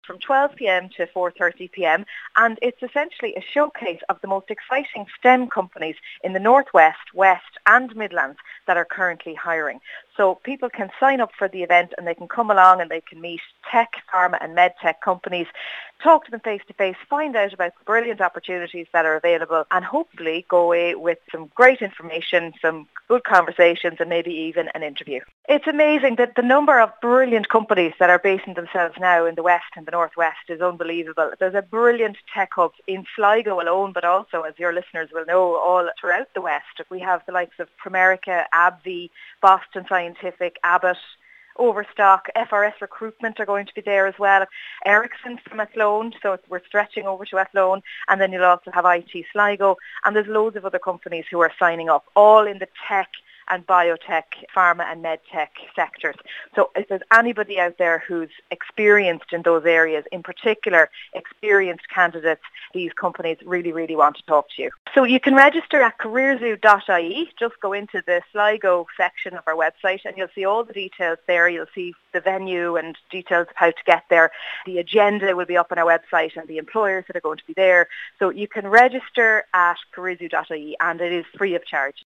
from 12 p.m. to 4:30 p.m. and it's essentially a showcase of the most exciting STEM companies in the Northwest, West and Midlands that are currently hiring. So people can sign up for the event and they can come along and they can meet tech, pharma and medtech companies, talk to them face to face, find out about the brilliant opportunities that are available and hopefully go away with some great information, some good conversations and maybe even an interview. It's amazing that the number of brilliant companies that are basing themselves now in the West and the Northwest is unbelievable. There's a brilliant tech hub in Sligo alone, but also, as your listeners will know, all throughout the West. We have the likes of Primerica, AbbVie, Boston Scientific, Abbott, Overstock, FRS Recruitment are going to be there as well. Ericsson from Athlone, so we're stretching over to Athlone, and then you'll also have IT Sligo, and there's loads of other companies who are signing up, all in the tech and biotech, pharma and medtech sectors. So if there's anybody out there who's experienced in those areas, in particular experienced candidates, these companies really, really want to talk to you. So you can register at careerzoo.ie. Just go into the Sligo section of our website and you'll see all the details there. You'll see the venue and details of how to get there. The agenda will be up on our website and the employers that are going to be there. So you can register at careerzoo.ie and it is free of charge.